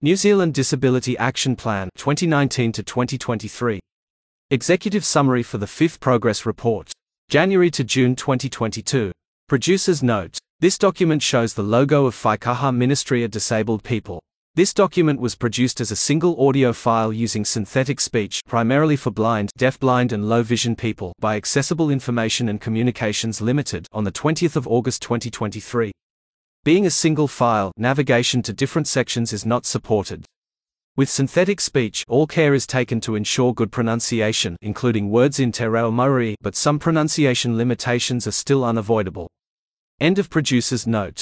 New Zealand Disability Action Plan 2019 to 2023. Executive Summary for the 5th Progress Report. January to June 2022. Producers note: this document shows the logo of Whaikaha Ministry of Disabled People. This document was produced as a single audio file using synthetic speech, primarily for blind, deafblind and low vision people, by Accessible Information and Communications Limited, on the 20th of August 2023. Being a single file, navigation to different sections is not supported. With synthetic speech, all care is taken to ensure good pronunciation, including words in te reo Maori, but some pronunciation limitations are still unavoidable. End of producer's note.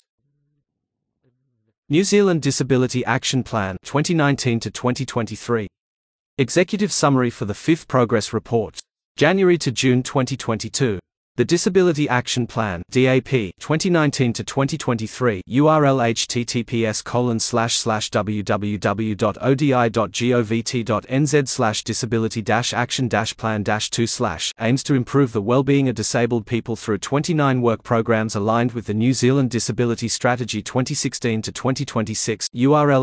New Zealand Disability Action Plan 2019 to 2023. Executive Summary for the 5th Progress Report. January to June 2022. The Disability Action Plan (DAP) 2019 to 2023. URL https://www.odi.govt.nz/disability-action-plan-2/ aims to improve the well-being of disabled people through 29 work programs aligned with the New Zealand Disability Strategy 2016 to 2026. URL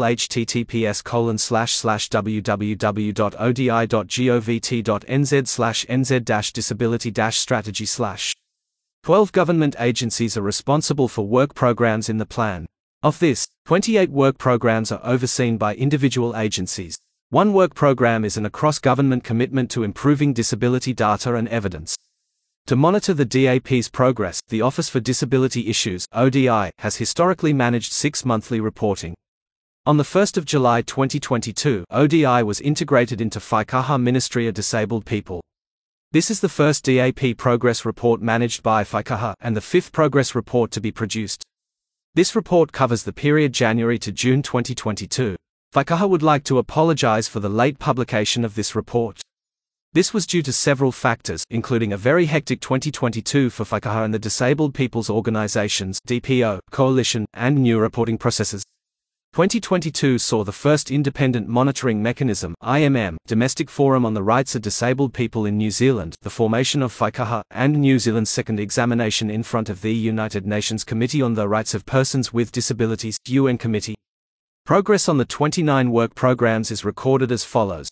https://www.odi.govt.nz/nz-disability-strategy/. 12 government agencies are responsible for work programs in the plan. Of this, 28 work programs are overseen by individual agencies. One work program is an across-government commitment to improving disability data and evidence. To monitor the DAP's progress, the Office for Disability Issues (ODI) has historically managed 6 monthly reporting. On the 1st of July 2022, ODI was integrated into Whaikaha Ministry of Disabled People. This is the first DAP progress report managed by Whaikaha, and the 5th progress report to be produced. This report covers the period January to June 2022. Whaikaha would like to apologize for the late publication of this report. This was due to several factors, including a very hectic 2022 for Whaikaha and the Disabled People's Organizations (DPO) Coalition, and new reporting processes. 2022 saw the first Independent Monitoring Mechanism (IMM) Domestic Forum on the Rights of Disabled People in New Zealand, the formation of Whaikaha, and New Zealand's second examination in front of the United Nations Committee on the Rights of Persons with Disabilities (UN Committee). Progress on the 29 work programs is recorded as follows.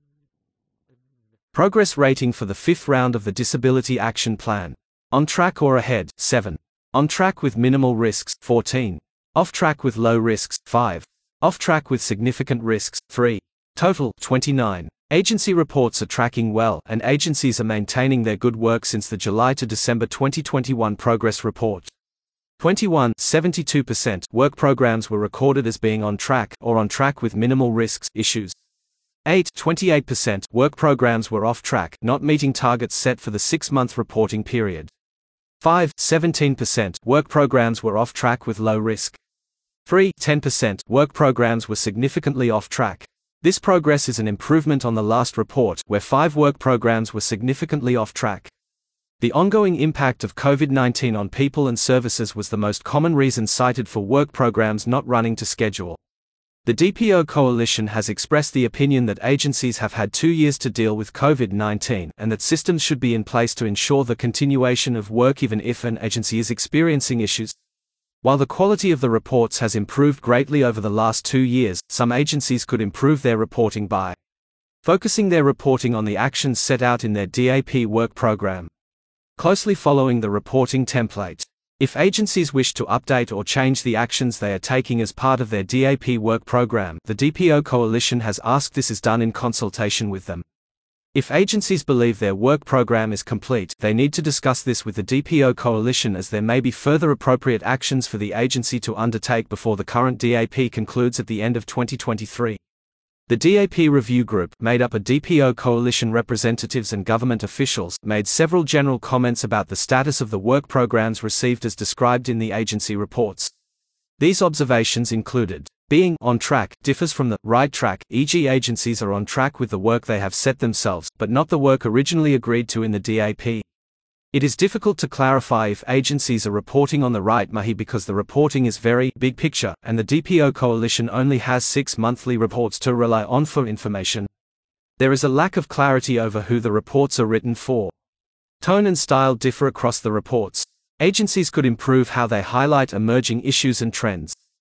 Progress rating for the 5th round of the Disability Action Plan. On track or ahead, 7. On track with minimal risks, 14. Off track with low risks, 5. Off track with significant risks, 3. Total, 29. Agency reports are tracking well, and agencies are maintaining their good work since the July to December 2021 progress report. 21, 72% work programs were recorded as being on track or on track with minimal risks issues. 8, 28% work programs were off track, not meeting targets set for the 6-month reporting period. 5, 17% work programs were off track with low risk. 3, 10% work programs were significantly off track. This progress is an improvement on the last report, where 5 work programs were significantly off track. The ongoing impact of COVID-19 on people and services was the most common reason cited for work programs not running to schedule. The DPO Coalition has expressed the opinion that agencies have had 2 years to deal with COVID-19, and that systems should be in place to ensure the continuation of work even if an agency is experiencing issues. While the quality of the reports has improved greatly over the last 2 years, some agencies could improve their reporting by focusing their reporting on the actions set out in their DAP work program, closely following the reporting template. If agencies wish to update or change the actions they are taking as part of their DAP work program, the DPO Coalition has asked this is done in consultation with them. If agencies believe their work program is complete, they need to discuss this with the DPO Coalition, as there may be further appropriate actions for the agency to undertake before the current DAP concludes at the end of 2023. The DAP Review Group, made up of DPO Coalition representatives and government officials, made several general comments about the status of the work programs received as described in the agency reports. These observations included: being on track differs from the right track, e.g. agencies are on track with the work they have set themselves, but not the work originally agreed to in the DAP. It is difficult to clarify if agencies are reporting on the right mahi because the reporting is very big picture, and the DPO Coalition only has 6 monthly reports to rely on for information. There is a lack of clarity over who the reports are written for. Tone and style differ across the reports. Agencies could improve how they highlight emerging issues and trends.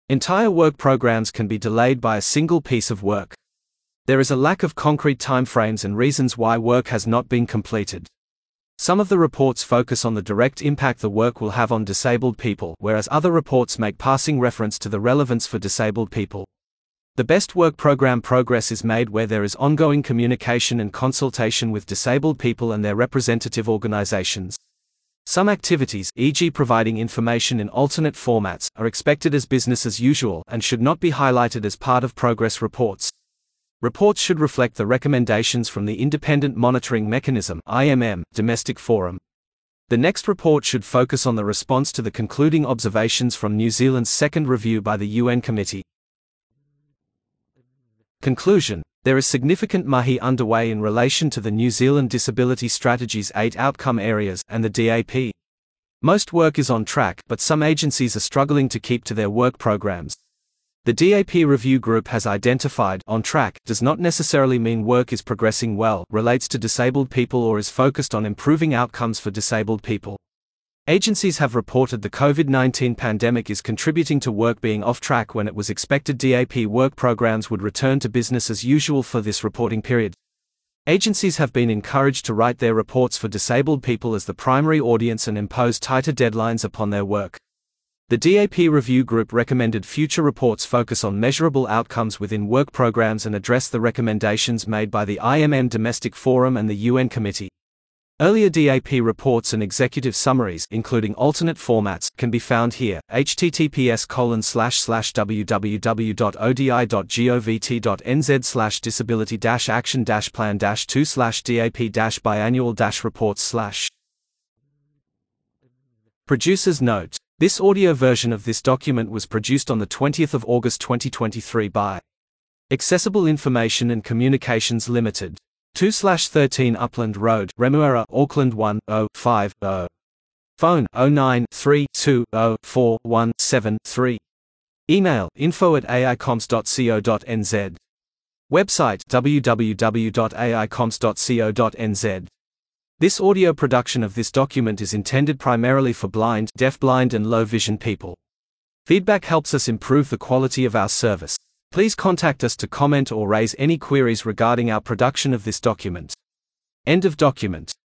Entire work programs can be delayed by a single piece of work. There is a lack of concrete timeframes and reasons why work has not been completed. Some of the reports focus on the direct impact the work will have on disabled people, whereas other reports make passing reference to the relevance for disabled people. The best work program progress is made where there is ongoing communication and consultation with disabled people and their representative organizations. Some activities, e.g. providing information in alternate formats, are expected as business as usual and should not be highlighted as part of progress reports. Reports should reflect the recommendations from the Independent Monitoring Mechanism (IMM) Domestic Forum. The next report should focus on the response to the concluding observations from New Zealand's second review by the UN Committee. Conclusion: there is significant mahi underway in relation to the New Zealand Disability Strategy's 8 outcome areas and the DAP. Most work is on track, but some agencies are struggling to keep to their work programs. The DAP review group has identified on track does not necessarily mean work is progressing well, relates to disabled people, or is focused on improving outcomes for disabled people. Agencies have reported the COVID-19 pandemic is contributing to work being off track when it was expected DAP work programs would return to business as usual for this reporting period. Agencies have been encouraged to write their reports for disabled people as the primary audience and impose tighter deadlines upon their work. The DAP review group recommended future reports focus on measurable outcomes within work programs and address the recommendations made by the IMM Domestic Forum and the UN Committee. Earlier DAP reports and executive summaries, including alternate formats, can be found here. https://www.odi.govt.nz/disability-action-plan-2/DAP-biannual-reports/. Producer's note: this audio version of this document was produced on the 20th of August 2023 by Accessible Information and Communications Limited. 2/13 Upland Road, Remuera, Auckland 10500. Phone 0932044173. Email info@aicoms.co.nz. Website www.aicoms.co.nz. This audio production of this document is intended primarily for blind, deafblind and low vision people. Feedback helps us improve the quality of our service. Please contact us to comment or raise any queries regarding our production of this document. End of document.